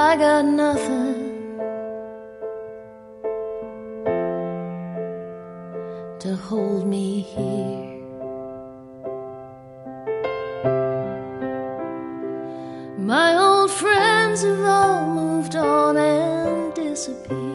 I got nothing to hold me here. My old friends have all moved on and disappeared.